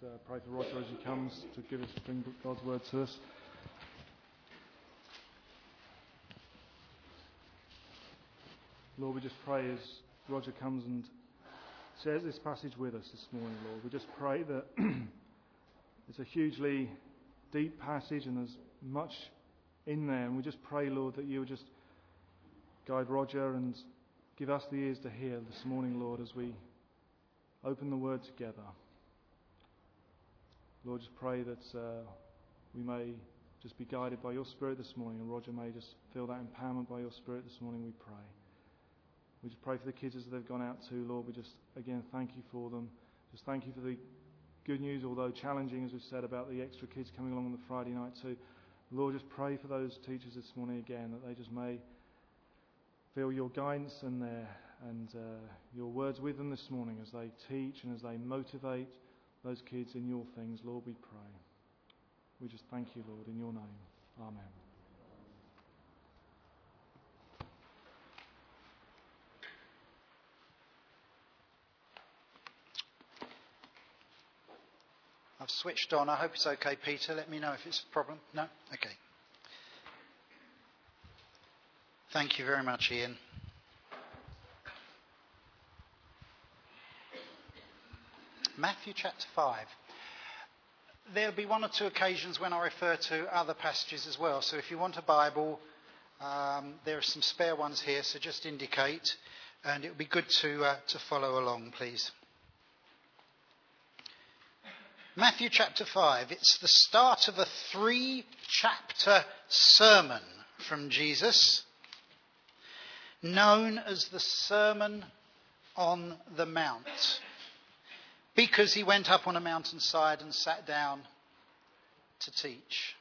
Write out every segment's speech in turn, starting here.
pray for Roger as he comes to bring God's word to us. Lord, we just pray as Roger comes and shares this passage with us this morning, Lord. We just pray that it's a hugely deep passage and there's much in there. And we just pray, Lord, that you would just guide Roger and give us the ears to hear this morning, Lord, as we open the word together. Lord, just pray that we may just be guided by your Spirit this morning, and Roger may just feel that empowerment by your Spirit this morning, we pray. We just pray for the kids as they've gone out too, Lord. We just, again, thank you for them. Just thank you for the good news, although challenging, as we've said, about the extra kids coming along on the Friday night too. Lord, just pray for those teachers this morning again, that they just may feel your guidance and your words with them this morning as they teach and as they motivate those kids in your things. Lord, we pray. We just thank you, Lord, in your name. Amen. I've switched on. I hope it's okay, Peter. Let me know if it's a problem. No? Okay. Thank you very much, Ian. Matthew chapter 5. There'll be one or two occasions when I refer to other passages as well. So if you want a Bible, there are some spare ones here, so just indicate. And it would be good to follow along, please. Matthew chapter 5, it's the start of a 3-chapter sermon from Jesus, known as the Sermon on the Mount, because he went up on a mountainside and sat down to teach.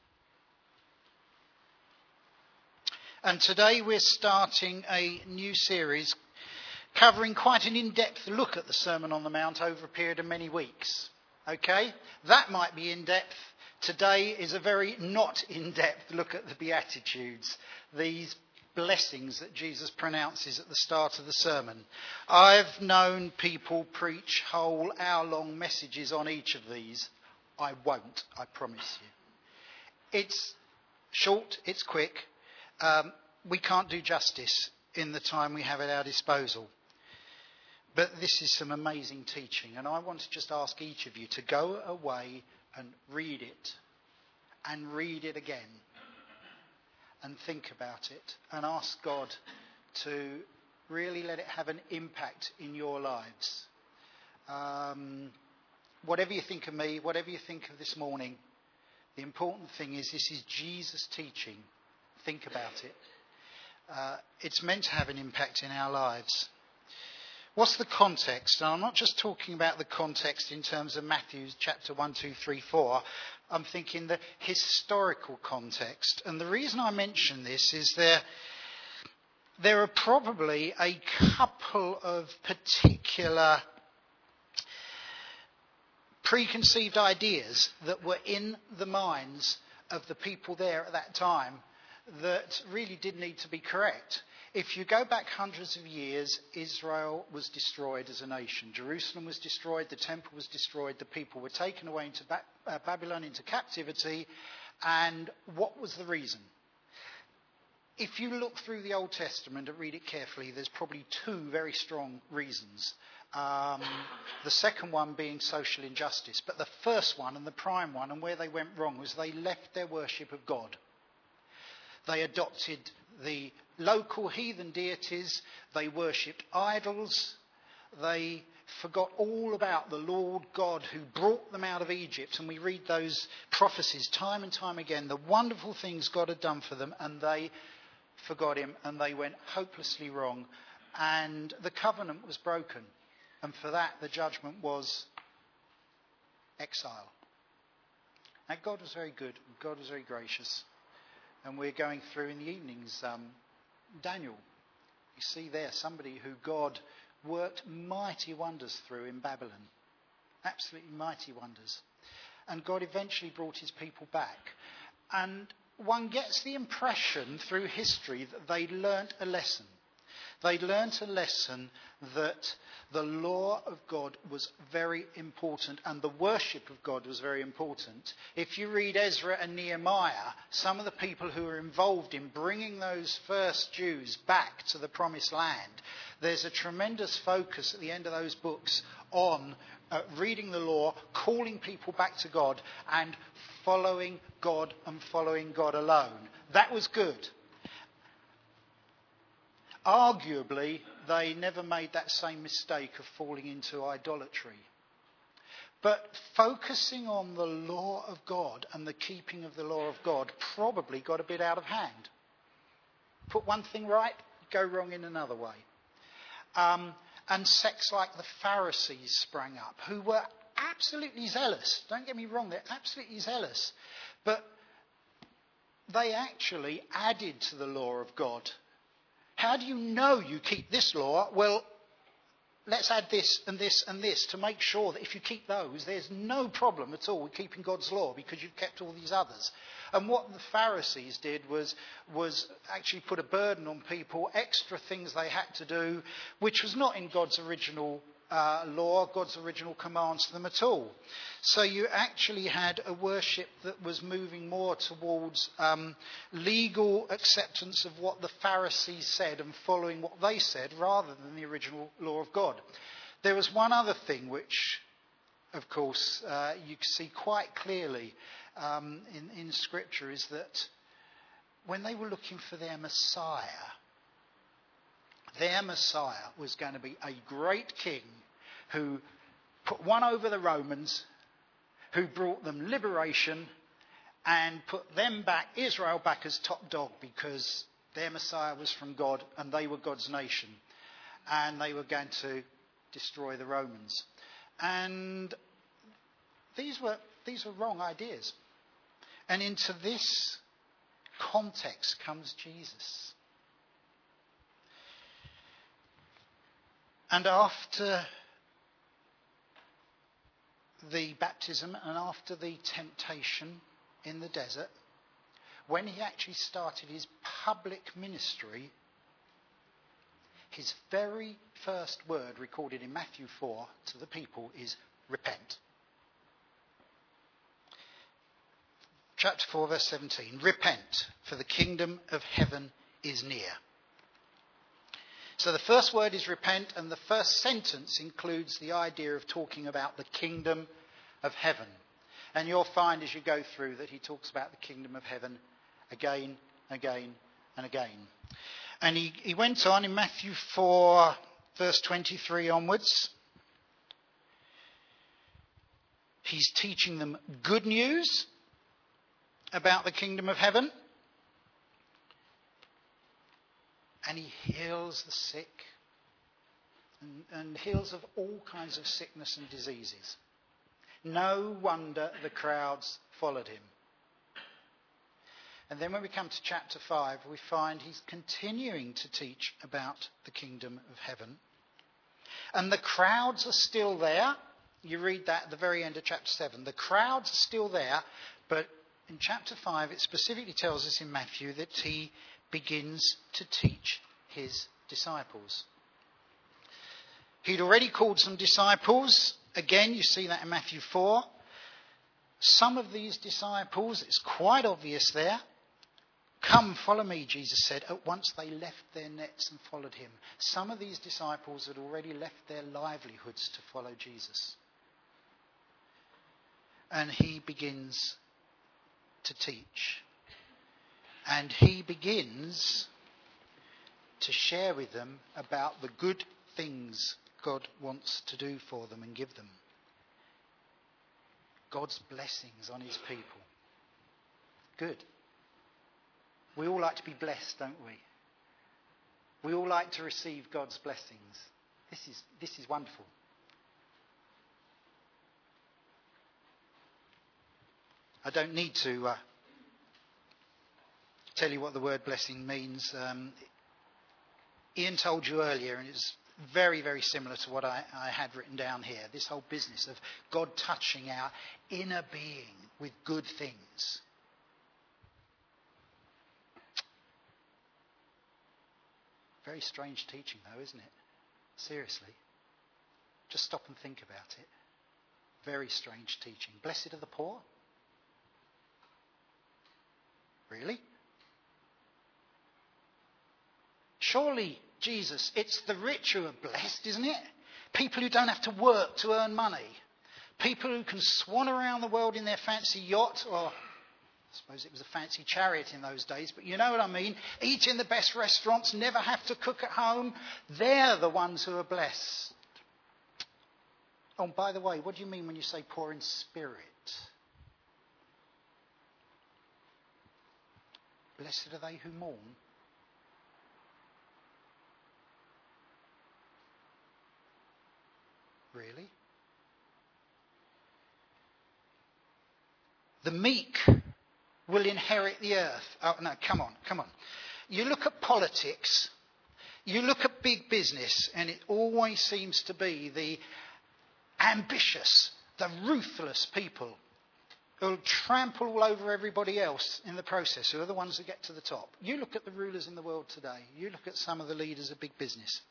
And today we're starting a new series covering quite an in-depth look at the Sermon on the Mount over a period of many weeks. Okay, that might be in-depth. Today is a very not in-depth look at the Beatitudes, these blessings that Jesus pronounces at the start of the sermon. I've known people preach whole hour-long messages on each of these. I won't, I promise you. It's short, it's quick. We can't do justice in the time we have at our disposal. But this is some amazing teaching, and I want to just ask each of you to go away and read it again, and think about it, and ask God to really let it have an impact in your lives. Whatever you think of me, whatever you think of this morning, the important thing is this is Jesus teaching. Think about it. It's meant to have an impact in our lives. What's the context? And I'm not just talking about the context in terms of Matthew chapter 1, 2, 3, 4. I'm thinking the historical context. And the reason I mention this is there are probably a couple of particular preconceived ideas that were in the minds of the people there at that time that really did need to be correct. If you go back hundreds of years, Israel was destroyed as a nation. Jerusalem was destroyed, the temple was destroyed, the people were taken away into Babylon, into captivity. And what was the reason? If you look through the Old Testament and read it carefully, there's probably two very strong reasons. The second one being social injustice. But the first one and the prime one, and where they went wrong, was they left their worship of God. They adopted the local heathen deities, they worshipped idols, they forgot all about the Lord God who brought them out of Egypt. And we read those prophecies time and time again, the wonderful things God had done for them, and they forgot him and they went hopelessly wrong. And the covenant was broken. And for that, the judgment was exile. Now, God was very good. God was very gracious. And we're going through in the evenings, Daniel. You see there somebody who God worked mighty wonders through in Babylon. Absolutely mighty wonders. And God eventually brought his people back. And one gets the impression through history that they learnt a lesson. They learnt a lesson that the law of God was very important and the worship of God was very important. If you read Ezra and Nehemiah, some of the people who were involved in bringing those first Jews back to the promised land, there's a tremendous focus at the end of those books on reading the law, calling people back to God and following God and following God alone. That was good. Arguably, they never made that same mistake of falling into idolatry. But focusing on the law of God and the keeping of the law of God probably got a bit out of hand. Put one thing right, go wrong in another way. And sects like the Pharisees sprang up, who were absolutely zealous. Don't get me wrong, they're absolutely zealous. But they actually added to the law of God. How do you know you keep this law? Well, let's add this and this and this to make sure that if you keep those, there's no problem at all with keeping God's law because you've kept all these others. And what the Pharisees did was actually put a burden on people, extra things they had to do, which was not in God's original law, God's original commands to them at all. So you actually had a worship that was moving more towards legal acceptance of what the Pharisees said and following what they said rather than the original law of God. There was one other thing which, of course, you see quite clearly in Scripture is that when they were looking for their Messiah was going to be a great king who put one over the Romans, who brought them liberation and put them back, Israel back as top dog because their Messiah was from God and they were God's nation. And they were going to destroy the Romans. And these were wrong ideas. And into this context comes Jesus. And after the baptism and after the temptation in the desert, when he actually started his public ministry, his very first word recorded in Matthew 4 to the people is repent. Chapter 4 verse 17, repent, for the kingdom of heaven is near. So the first word is repent, and the first sentence includes the idea of talking about the kingdom of heaven. And you'll find as you go through that he talks about the kingdom of heaven again, again, and again. And he went on in Matthew 4, verse 23 onwards. He's teaching them good news about the kingdom of heaven. And he heals the sick and heals of all kinds of sickness and diseases. No wonder the crowds followed him. And then when we come to chapter 5, we find he's continuing to teach about the kingdom of heaven. And the crowds are still there. You read that at the very end of chapter 7. The crowds are still there, but in chapter 5 it specifically tells us in Matthew that he begins to teach his disciples. He'd already called some disciples. Again, you see that in Matthew 4. Some of these disciples, it's quite obvious there. Come, follow me, Jesus said. At once they left their nets and followed him. Some of these disciples had already left their livelihoods to follow Jesus. And he begins to teach. And he begins to share with them about the good things God wants to do for them and give them. God's blessings on his people. Good. We all like to be blessed, don't we? We all like to receive God's blessings. This is wonderful. I don't need to tell you what the word blessing means. Ian told you earlier, and it's very, very similar to what I had written down here. This whole business of God touching our inner being with good things. Very strange teaching though, isn't it? Seriously. Just stop and think about it. Very strange teaching. Blessed are the poor? Really? Surely, Jesus, it's the rich who are blessed, isn't it? People who don't have to work to earn money. People who can swan around the world in their fancy yacht, or I suppose it was a fancy chariot in those days, but you know what I mean. Eat in the best restaurants, never have to cook at home. They're the ones who are blessed. Oh, and by the way, what do you mean when you say poor in spirit? Blessed are they who mourn. Really? The meek will inherit the earth. Oh, no, come on. You look at politics, you look at big business, and it always seems to be the ambitious, the ruthless people who'll trample all over everybody else in the process, who are the ones that get to the top. You look at the rulers in the world today. You look at some of the leaders of big business.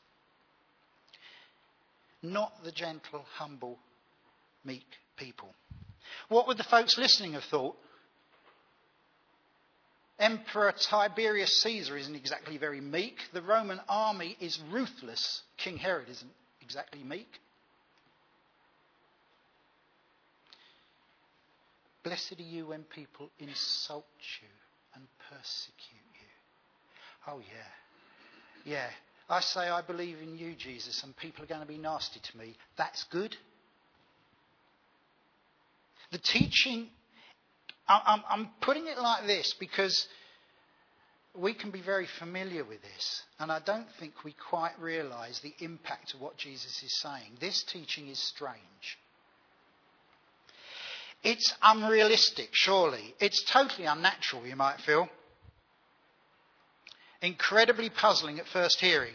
Not the gentle, humble, meek people. What would the folks listening have thought? Emperor Tiberius Caesar isn't exactly very meek. The Roman army is ruthless. King Herod isn't exactly meek. Blessed are you when people insult you and persecute you. Oh, yeah. Yeah. I say I believe in you, Jesus, and people are going to be nasty to me. That's good. The teaching, I'm putting it like this because we can be very familiar with this, and I don't think we quite realise the impact of what Jesus is saying. This teaching is strange. It's unrealistic, surely. It's totally unnatural, you might feel. Incredibly puzzling at first hearing.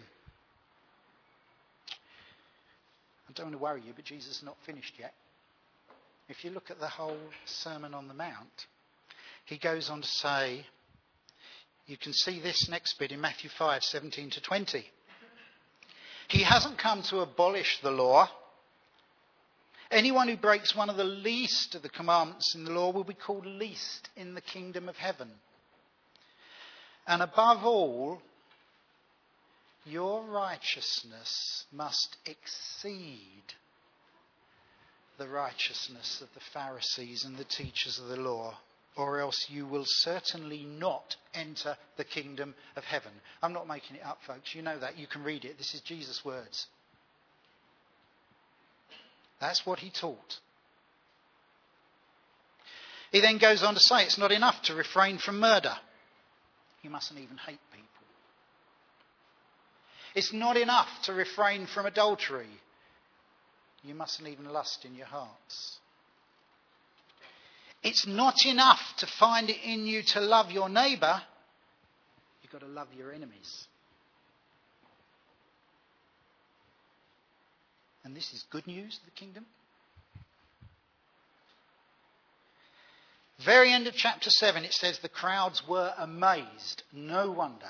I don't want to worry you, but Jesus is not finished yet. If you look at the whole Sermon on the Mount, he goes on to say, you can see this next bit in Matthew 5:17 to 20. He hasn't come to abolish the law. Anyone who breaks one of the least of the commandments in the law will be called least in the kingdom of heaven. And above all, your righteousness must exceed the righteousness of the Pharisees and the teachers of the law, or else you will certainly not enter the kingdom of heaven. I'm not making it up, folks. You know that. You can read it. This is Jesus' words. That's what he taught. He then goes on to say it's not enough to refrain from murder. You mustn't even hate people. It's not enough to refrain from adultery. You mustn't even lust in your hearts. It's not enough to find it in you to love your neighbour. You've got to love your enemies. And this is good news of the kingdom. Very end of chapter 7, it says the crowds were amazed. No wonder.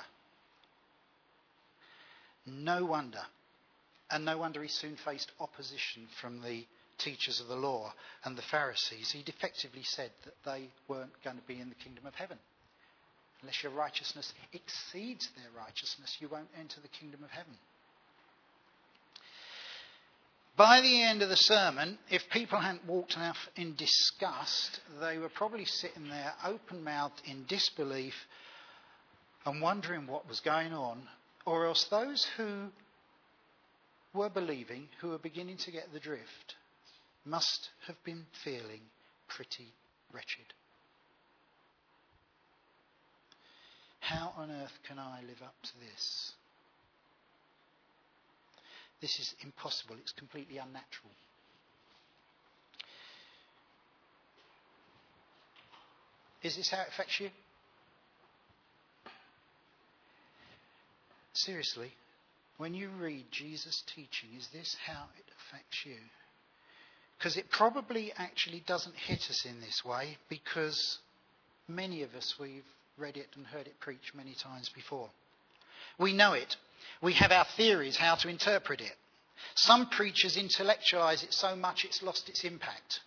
No wonder. And no wonder he soon faced opposition from the teachers of the law and the Pharisees. He'd effectively said that they weren't going to be in the kingdom of heaven. Unless your righteousness exceeds their righteousness, you won't enter the kingdom of heaven. By the end of the sermon, if people hadn't walked off in disgust, they were probably sitting there open-mouthed in disbelief and wondering what was going on, or else those who were believing, who were beginning to get the drift, must have been feeling pretty wretched. How on earth can I live up to this? This is impossible. It's completely unnatural. Is this how it affects you? Seriously, when you read Jesus' teaching, is this how it affects you? Because it probably actually doesn't hit us in this way, because many of us, we've read it and heard it preached many times before. We know it. We have our theories how to interpret it. Some preachers intellectualize it so much it's lost its impact.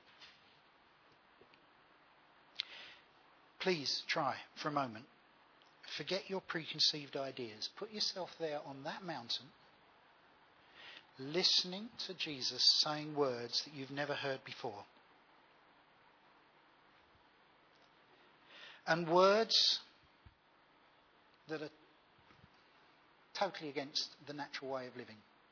Please try for a moment. Forget your preconceived ideas. Put yourself there on that mountain, listening to Jesus saying words that you've never heard before. And words that are totally against the natural way of living.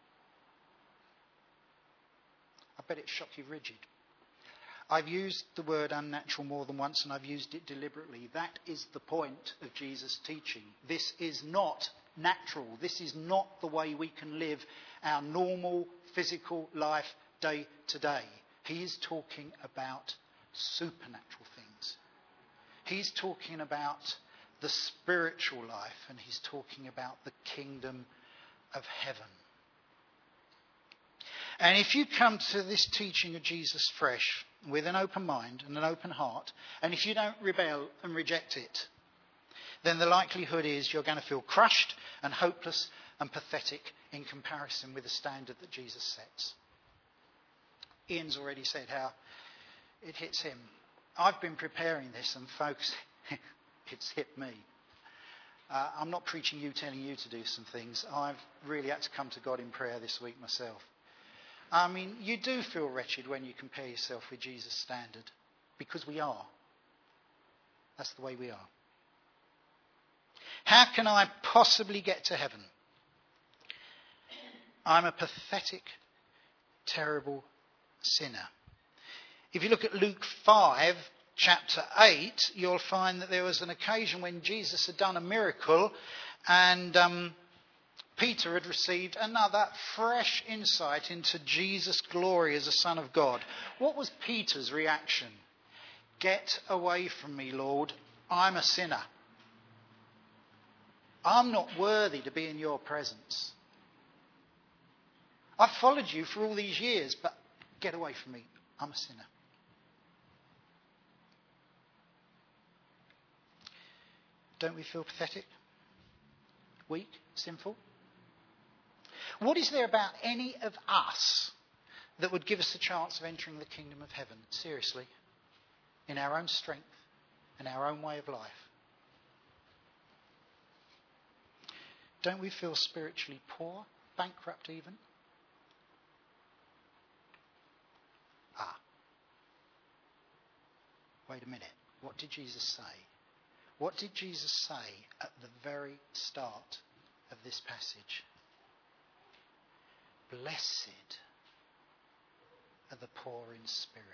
I bet it shocked you rigid. I've used the word unnatural more than once, and I've used it deliberately. That is the point of Jesus' teaching. This is not natural. This is not the way we can live our normal physical life day to day. He is talking about supernatural things. He's talking about the spiritual life, and he's talking about the kingdom of heaven. And if you come to this teaching of Jesus fresh, with an open mind and an open heart, and if you don't rebel and reject it, then the likelihood is you're going to feel crushed and hopeless and pathetic in comparison with the standard that Jesus sets. Ian's already said how it hits him. I've been preparing this, and folks, it's hit me. I'm not preaching you, telling you to do some things. I've really had to come to God in prayer this week myself. I mean, you do feel wretched when you compare yourself with Jesus' standard, because we are. That's the way we are. How can I possibly get to heaven? I'm a pathetic, terrible sinner. If you look at Luke 5, chapter 8, you'll find that there was an occasion when Jesus had done a miracle, and Peter had received another fresh insight into Jesus' glory as a Son of God. What was Peter's reaction? Get away from me, Lord. I'm a sinner. I'm not worthy to be in your presence. I've followed you for all these years, but get away from me. I'm a sinner. Don't we feel pathetic? Weak? Sinful? What is there about any of us that would give us a chance of entering the kingdom of heaven? Seriously. In our own strength, in our own way of life. Don't we feel spiritually poor, bankrupt even? Wait a minute. What did Jesus say? What did Jesus say at the very start of this passage? Blessed are the poor in spirit.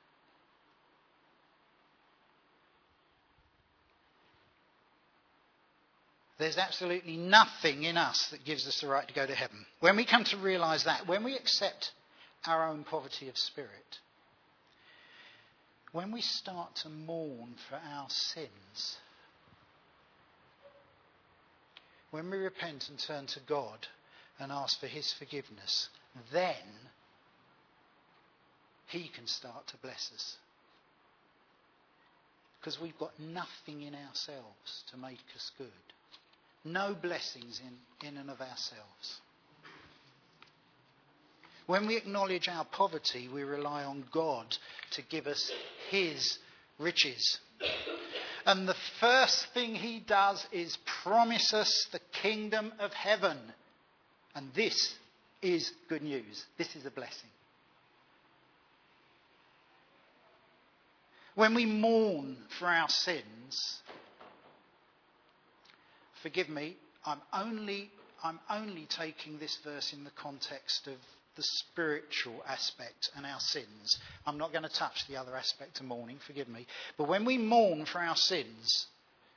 There's absolutely nothing in us that gives us the right to go to heaven. When we come to realise that, when we accept our own poverty of spirit, when we start to mourn for our sins, when we repent and turn to God and ask for his forgiveness, then he can start to bless us. Because we've got nothing in ourselves to make us good. No blessings in and of ourselves. When we acknowledge our poverty, we rely on God to give us his riches. And the first thing he does is promise us the kingdom of heaven. And this is good news. This is a blessing. When we mourn for our sins, forgive me, I'm only taking this verse in the context of the spiritual aspect and our sins. I'm not going to touch the other aspect of mourning, forgive me. But when we mourn for our sins,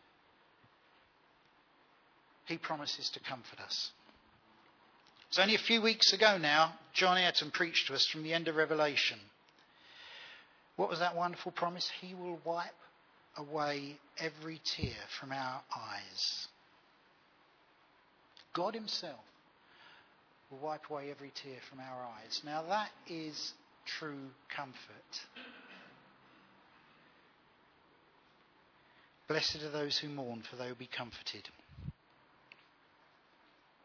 he promises to comfort us. It's only a few weeks ago now, John Ayrton preached to us from the end of Revelation. What was that wonderful promise? He will wipe away every tear from our eyes. God himself will wipe away every tear from our eyes. Now that is true comfort. Blessed are those who mourn, for they will be comforted.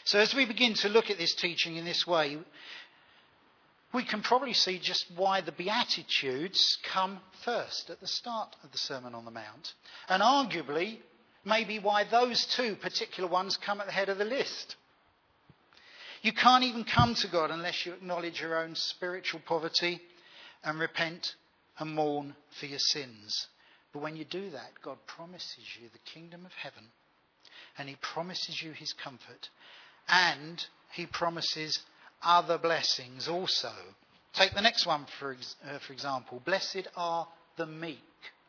So as we begin to look at this teaching in this way, we can probably see just why the Beatitudes come first at the start of the Sermon on the Mount. And arguably, maybe why those two particular ones come at the head of the list. You can't even come to God unless you acknowledge your own spiritual poverty and repent and mourn for your sins. But when you do that, God promises you the kingdom of heaven, and he promises you his comfort, and he promises other blessings also. Take the next one for example. Blessed are the meek.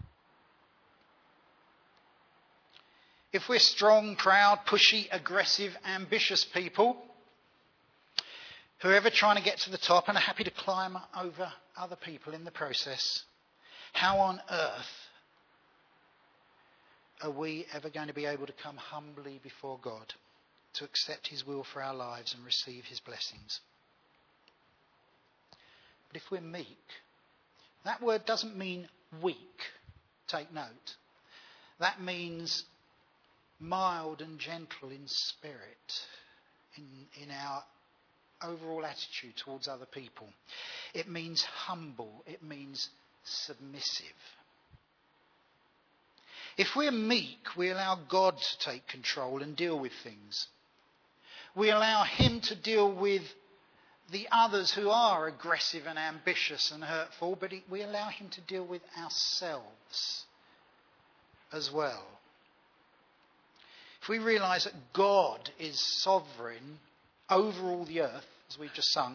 If we're strong, proud, pushy, aggressive, ambitious people who are ever trying to get to the top and are happy to climb over other people in the process, how on earth are we ever going to be able to come humbly before God to accept his will for our lives and receive his blessings? But if we're meek, that word doesn't mean weak. Take note. That means mild and gentle in spirit, in our overall attitude towards other people. It means humble. It means submissive. If we're meek, we allow God to take control and deal with things. We allow him to deal with the others who are aggressive and ambitious and hurtful, but we allow him to deal with ourselves as well. If we realise that God is sovereign over all the earth, as we've just sung,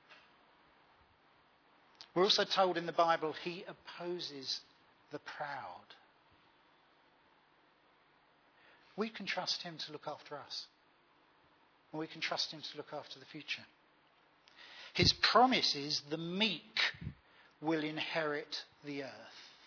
we're also told in the Bible he opposes the proud. We can trust him to look after us. And we can trust him to look after the future. His promise is the meek will inherit the earth.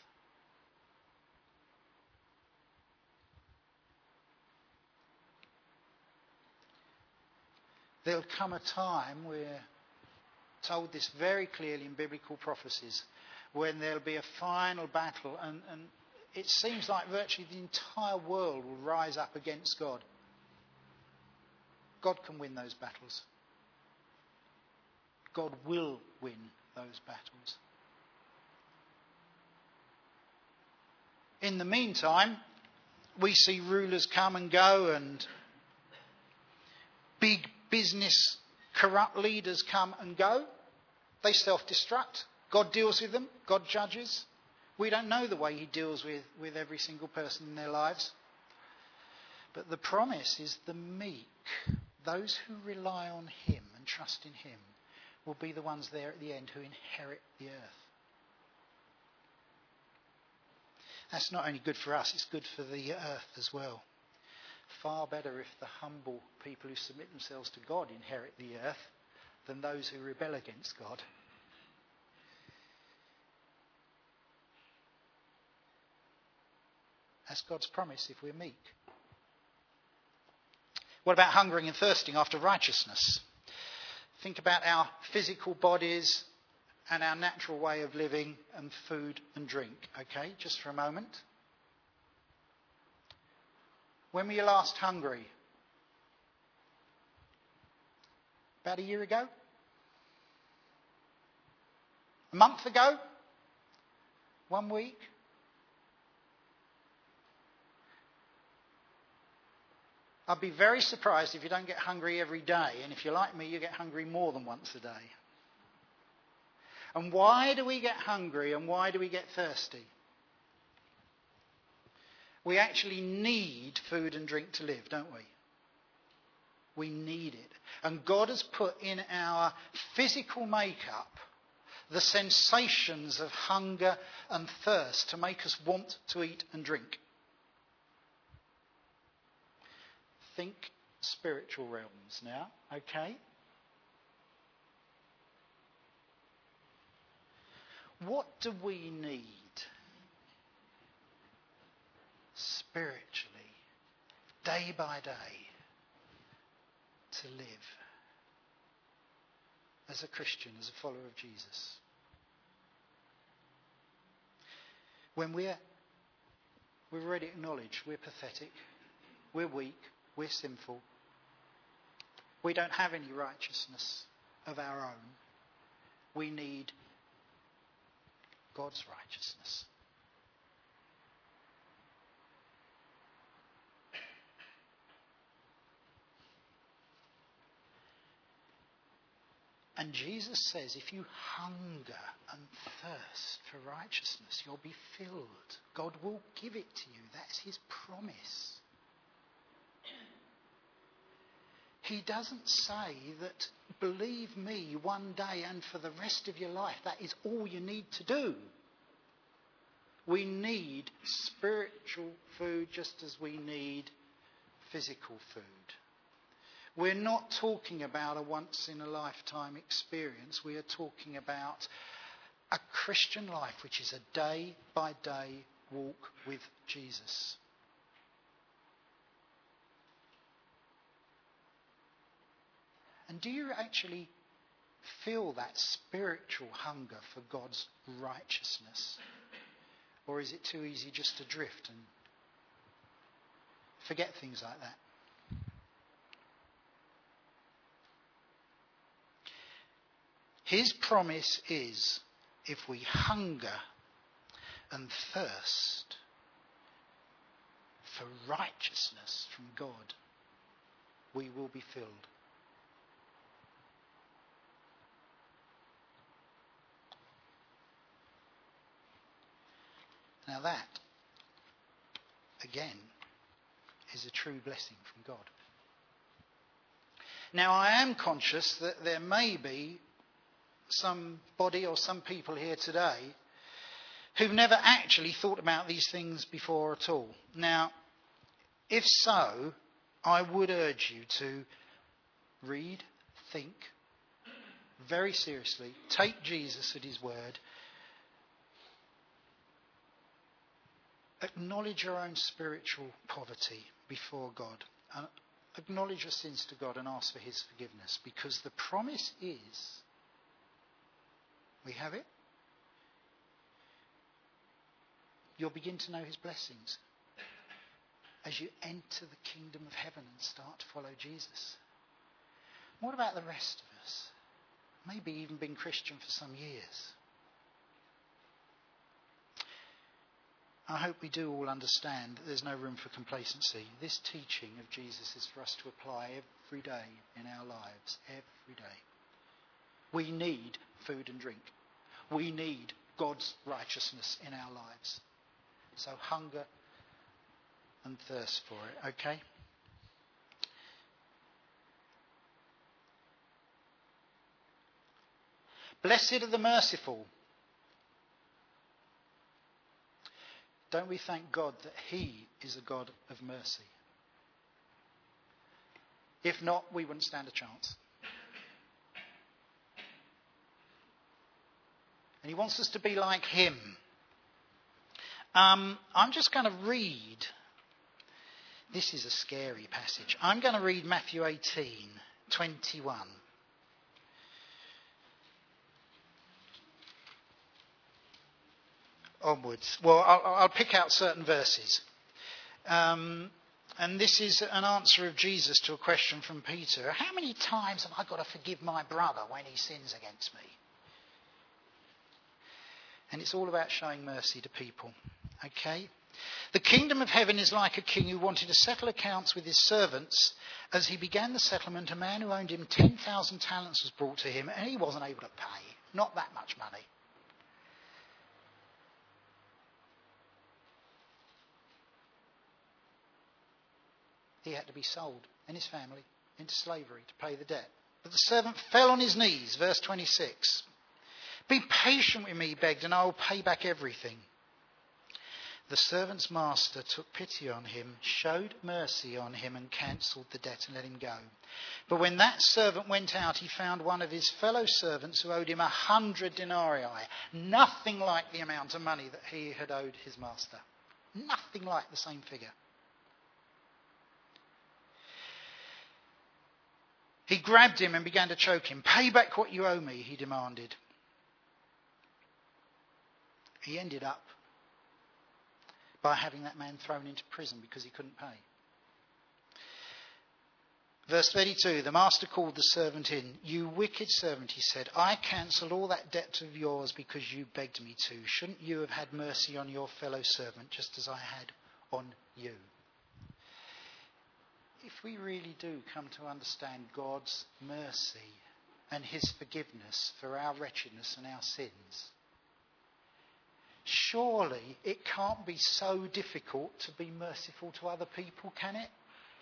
There'll come a time, we're told this very clearly in biblical prophecies, when there'll be a final battle and it seems like virtually the entire world will rise up against God. God can win those battles. God will win those battles. In the meantime, we see rulers come and go and big business corrupt leaders come and go. They self-destruct. God deals with them. God judges. We don't know the way he deals with every single person in their lives. But the promise is the meek, those who rely on him and trust in him, will be the ones there at the end who inherit the earth. That's not only good for us, it's good for the earth as well. Far better if the humble people who submit themselves to God inherit the earth than those who rebel against God. That's God's promise if we're meek. What about hungering and thirsting after righteousness? Think about our physical bodies and our natural way of living and food and drink. Okay, just for a moment. When were you last hungry? About a year ago? A month ago? 1 week? I'd be very surprised if you don't get hungry every day. And if you're like me, you get hungry more than once a day. And why do we get hungry and why do we get thirsty? We actually need food and drink to live, don't we? We need it. And God has put in our physical makeup the sensations of hunger and thirst to make us want to eat and drink. Think spiritual realms now, okay? What do we need spiritually, day by day, to live as a Christian, as a follower of Jesus? When we've already acknowledged we're pathetic, we're weak, we're sinful, We don't have any righteousness of our own. We need God's righteousness. And Jesus says, if you hunger and thirst for righteousness, you'll be filled. God will give it to you. That's his promise. He doesn't say that, believe me, one day and for the rest of your life, that is all you need to do. We need spiritual food just as we need physical food. We're not talking about a once-in-a-lifetime experience. We are talking about a Christian life which is a day-by-day walk with Jesus. And do you actually feel that spiritual hunger for God's righteousness? Or is it too easy just to drift and forget things like that? His promise is, if we hunger and thirst for righteousness from God, we will be filled. Now that, again, is a true blessing from God. Now I am conscious that there may be somebody or some people here today who've never actually thought about these things before at all. Now, if so, I would urge you to read, think very seriously, take Jesus at his word, acknowledge your own spiritual poverty before God, and acknowledge your sins to God and ask for his forgiveness, because the promise is, we have it, you'll begin to know his blessings as you enter the kingdom of heaven and start to follow Jesus. What about the rest of us? Maybe even been Christian for some years. I hope we do all understand that there's no room for complacency. This teaching of Jesus is for us to apply every day in our lives, every day. We need food and drink. We need God's righteousness in our lives. So hunger and thirst for it, okay? Blessed are the merciful. Don't we thank God that he is a God of mercy? If not, we wouldn't stand a chance. And he wants us to be like him. I'm just going to read. This is a scary passage. I'm going to read Matthew 18:21. Onwards. Well, I'll pick out certain verses. And this is an answer of Jesus to a question from Peter. How many times have I got to forgive my brother when he sins against me? And it's all about showing mercy to people. Okay? The kingdom of heaven is like a king who wanted to settle accounts with his servants. As he began the settlement, a man who owed him 10,000 talents was brought to him, and he wasn't able to pay. Not that much money. He had to be sold and his family into slavery to pay the debt. But the servant fell on his knees, verse 26. Be patient with me, he begged, and I will pay back everything. The servant's master took pity on him, showed mercy on him, and cancelled the debt and let him go. But when that servant went out, he found one of his fellow servants who owed him 100 denarii, nothing like the amount of money that he had owed his master. Nothing like the same figure. He grabbed him and began to choke him. Pay back what you owe me, he demanded. He ended up by having that man thrown into prison because he couldn't pay. Verse 32, the master called the servant in. "You wicked servant," he said, "I cancelled all that debt of yours because you begged me to. Shouldn't you have had mercy on your fellow servant just as I had on you?" If we really do come to understand God's mercy and his forgiveness for our wretchedness and our sins, surely it can't be so difficult to be merciful to other people, can it?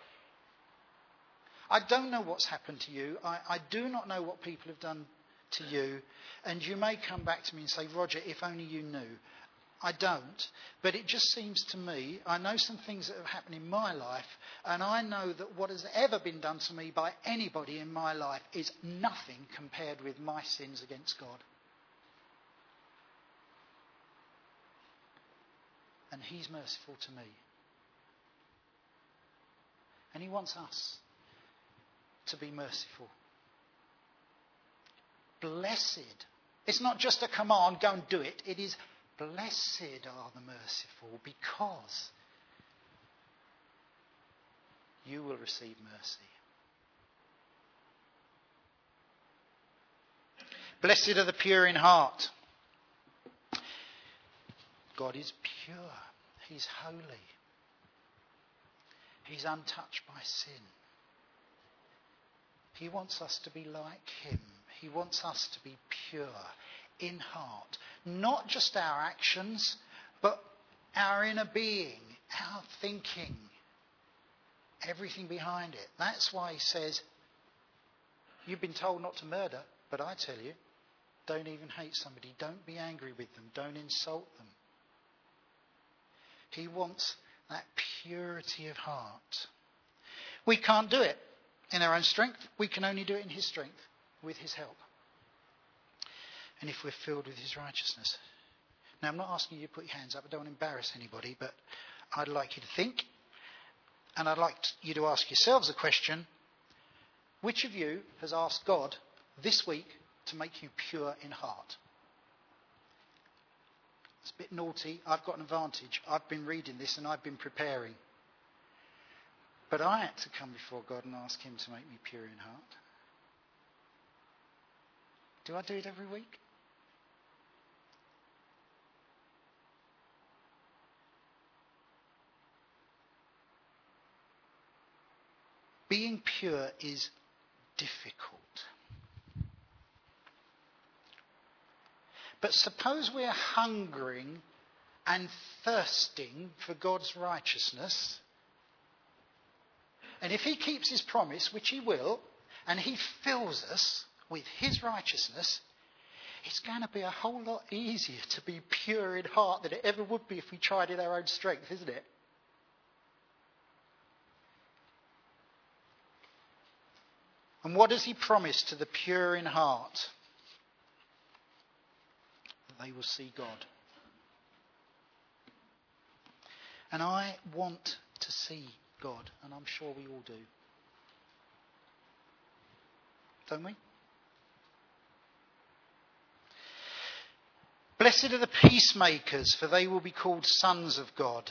I don't know what's happened to you. I do not know what people have done to you. And you may come back to me and say, "Roger, if only you knew." I don't. But it just seems to me, I know some things that have happened in my life, and I know that what has ever been done to me by anybody in my life is nothing compared with my sins against God. And he's merciful to me. And he wants us to be merciful. Blessed. It's not just a command, go and do it. It is, blessed are the merciful, because you will receive mercy. Blessed are the pure in heart. God is pure. He's holy. He's untouched by sin. He wants us to be like him. He wants us to be pure in heart. Not just our actions, but our inner being, our thinking, everything behind it. That's why he says, you've been told not to murder, but I tell you, don't even hate somebody. Don't be angry with them. Don't insult them. He wants that purity of heart. We can't do it in our own strength. We can only do it in his strength, with his help. And if we're filled with his righteousness. Now, I'm not asking you to put your hands up. I don't want to embarrass anybody, but I'd like you to think, and I'd like you to ask yourselves a question. Which of you has asked God this week to make you pure in heart? It's a bit naughty. I've got an advantage. I've been reading this and I've been preparing. But I had to come before God and ask him to make me pure in heart. Do I do it every week? Being pure is difficult. But suppose we're hungering and thirsting for God's righteousness. And if he keeps his promise, which he will, and he fills us with his righteousness, it's going to be a whole lot easier to be pure in heart than it ever would be if we tried in our own strength, isn't it? And what does he promise to the pure in heart? That they will see God. And I want to see God, and I'm sure we all do. Don't we? Blessed are the peacemakers, for they will be called sons of God.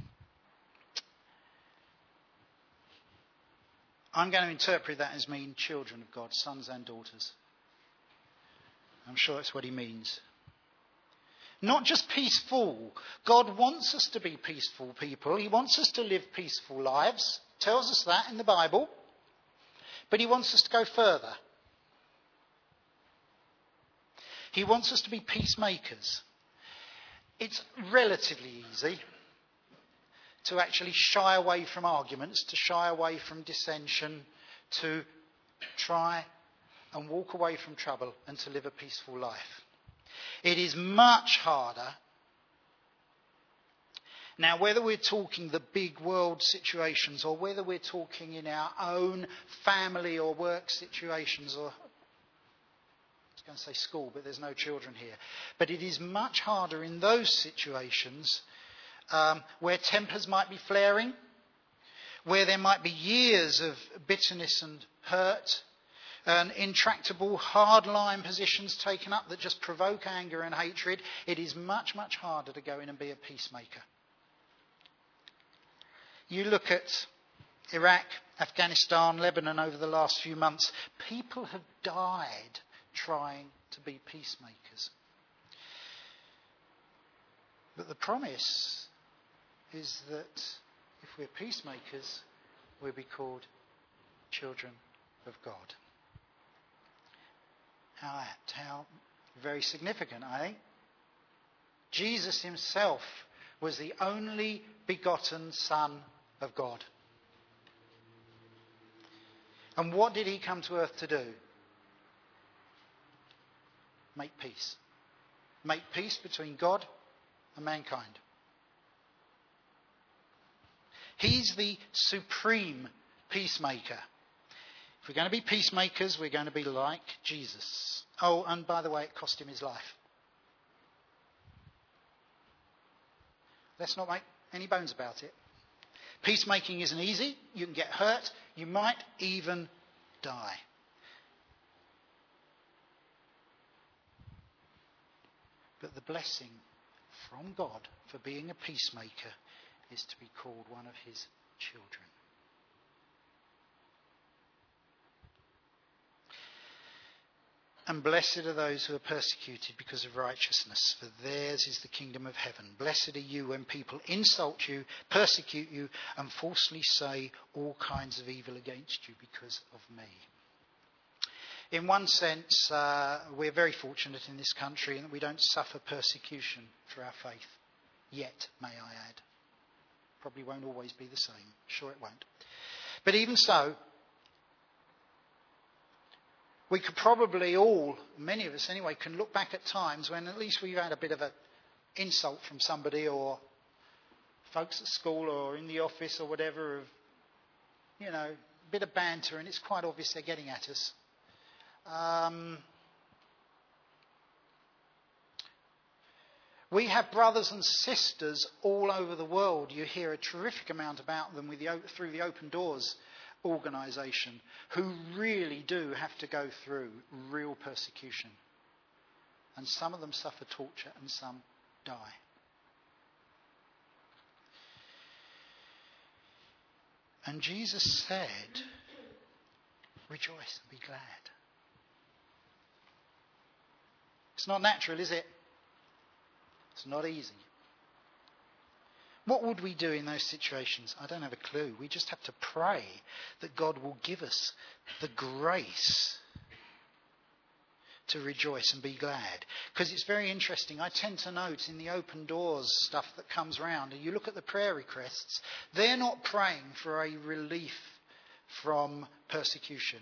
I'm going to interpret that as mean children of God, sons and daughters. I'm sure that's what he means. Not just peaceful. God wants us to be peaceful people. He wants us to live peaceful lives. Tells us that in the Bible. But he wants us to go further. He wants us to be peacemakers. It's relatively easy to actually shy away from arguments, to shy away from dissension, to try and walk away from trouble and to live a peaceful life. It is much harder. Now, whether we're talking the big world situations or whether we're talking in our own family or work situations, or I was going to say school, but there's no children here. But it is much harder in those situations where tempers might be flaring, where there might be years of bitterness and hurt, and intractable, hard-line positions taken up that just provoke anger and hatred. It is much, much harder to go in and be a peacemaker. You look at Iraq, Afghanistan, Lebanon over the last few months, people have died trying to be peacemakers. But the promise is that if we're peacemakers, we'll be called children of God. How apt, how very significant, I think. Jesus himself was the only begotten Son of God. And what did he come to earth to do? Make peace. Make peace between God and mankind. He's the supreme peacemaker. If we're going to be peacemakers, we're going to be like Jesus. Oh, and by the way, it cost him his life. Let's not make any bones about it. Peacemaking isn't easy. You can get hurt. You might even die. But the blessing from God for being a peacemaker is to be called one of his children. And blessed are those who are persecuted because of righteousness, for theirs is the kingdom of heaven. Blessed are you when people insult you, persecute you, and falsely say all kinds of evil against you because of me. In one sense, we're very fortunate in this country in that we don't suffer persecution for our faith. Yet, may I add. Probably won't always be the same. Sure it won't. But even so, we could probably all, many of us anyway, can look back at times when at least we've had a bit of an insult from somebody, or folks at school or in the office or whatever, of, a bit of banter, and it's quite obvious they're getting at us. We have brothers and sisters all over the world. You hear a terrific amount about them through the Open Doors organisation, who really do have to go through real persecution. And some of them suffer torture and some die. And Jesus said, rejoice and be glad. It's not natural, is it? It's not easy. What would we do in those situations? I don't have a clue. We just have to pray that God will give us the grace to rejoice and be glad. Because it's very interesting. I tend to note in the Open Doors stuff that comes round, and you look at the prayer requests, they're not praying for a relief from persecution.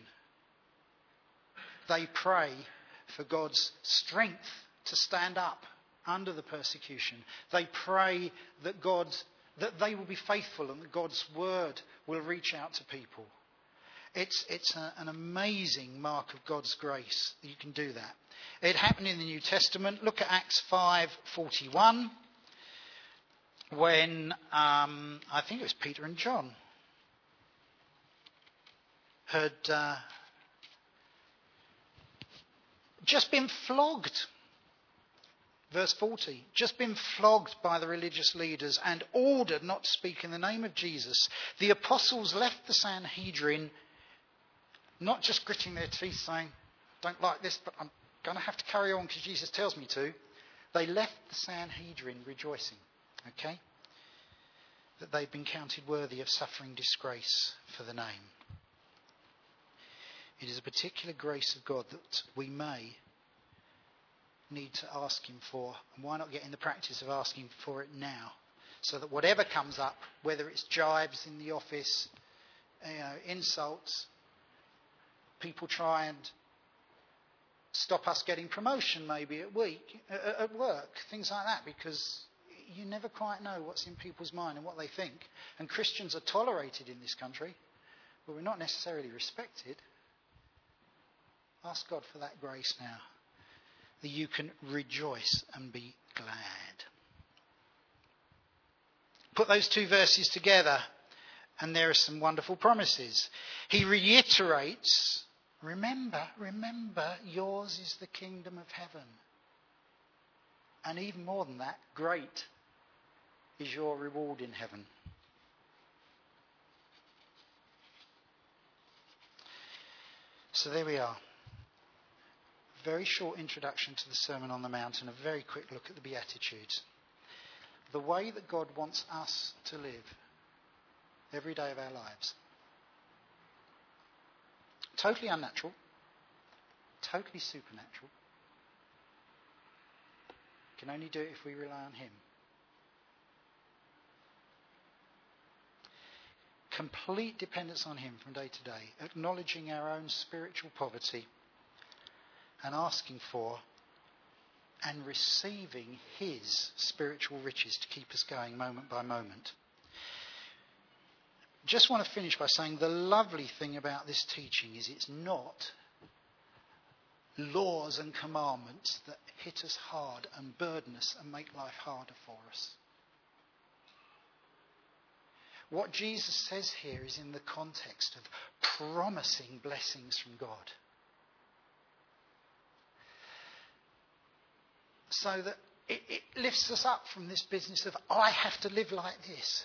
They pray for God's strength to stand up under the persecution. They pray that they will be faithful and that God's word will reach out to people. It's an amazing mark of God's grace that you can do that. It happened in the New Testament. Look at Acts 5:41, when I think it was Peter and John had just been flogged. Verse 40, just been flogged by the religious leaders and ordered not to speak in the name of Jesus. The apostles left the Sanhedrin, not just gritting their teeth saying, don't like this, but I'm going to have to carry on because Jesus tells me to. They left the Sanhedrin rejoicing, okay? That they'd been counted worthy of suffering disgrace for the name. It is a particular grace of God that we may need to ask him for. And why not get in the practice of asking for it now? So that whatever comes up, whether it's jibes in the office, insults, people try and stop us getting promotion maybe at work, things like that, because you never quite know what's in people's mind and what they think. And Christians are tolerated in this country, but we're not necessarily respected. Ask God for that grace now, that you can rejoice and be glad. Put those two verses together, and there are some wonderful promises. He reiterates, remember, yours is the kingdom of heaven. And even more than that, great is your reward in heaven. So there we are. Very short introduction to the Sermon on the Mount and a very quick look at the Beatitudes. The way that God wants us to live every day of our lives. Totally unnatural. Totally supernatural. Can only do it if we rely on Him. Complete dependence on Him from day to day, acknowledging our own spiritual poverty and asking for and receiving His spiritual riches to keep us going moment by moment. Just want to finish by saying the lovely thing about this teaching is it's not laws and commandments that hit us hard and burden us and make life harder for us. What Jesus says here is in the context of promising blessings from God. So that it lifts us up from this business of, I have to live like this.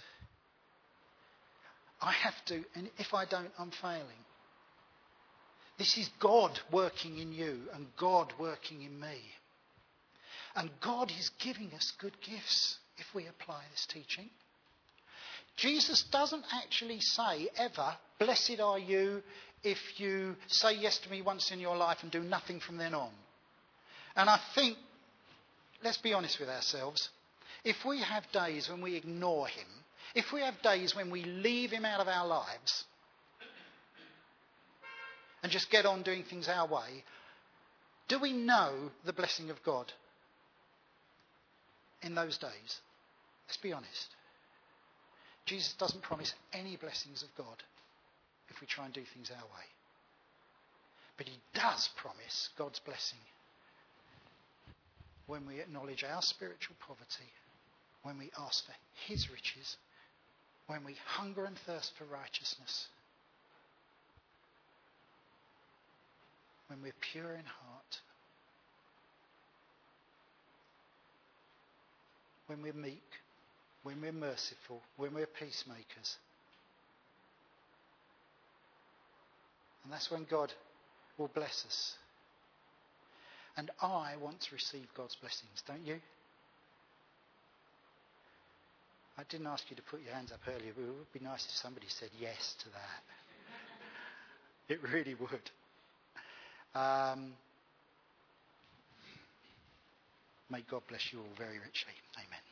I have to, and if I don't, I'm failing. This is God working in you and God working in me. And God is giving us good gifts if we apply this teaching. Jesus doesn't actually say ever, blessed are you if you say yes to me once in your life and do nothing from then on. And I think, let's be honest with ourselves, if we have days when we ignore Him, if we have days when we leave Him out of our lives and just get on doing things our way, do we know the blessing of God in those days? Let's be honest. Jesus doesn't promise any blessings of God if we try and do things our way. But He does promise God's blessing when we acknowledge our spiritual poverty, when we ask for His riches, when we hunger and thirst for righteousness, when we're pure in heart, when we're meek, when we're merciful, when we're peacemakers. And that's when God will bless us. And I want to receive God's blessings, don't you? I didn't ask you to put your hands up earlier, but it would be nice if somebody said yes to that. It really would. May God bless you all very richly. Amen.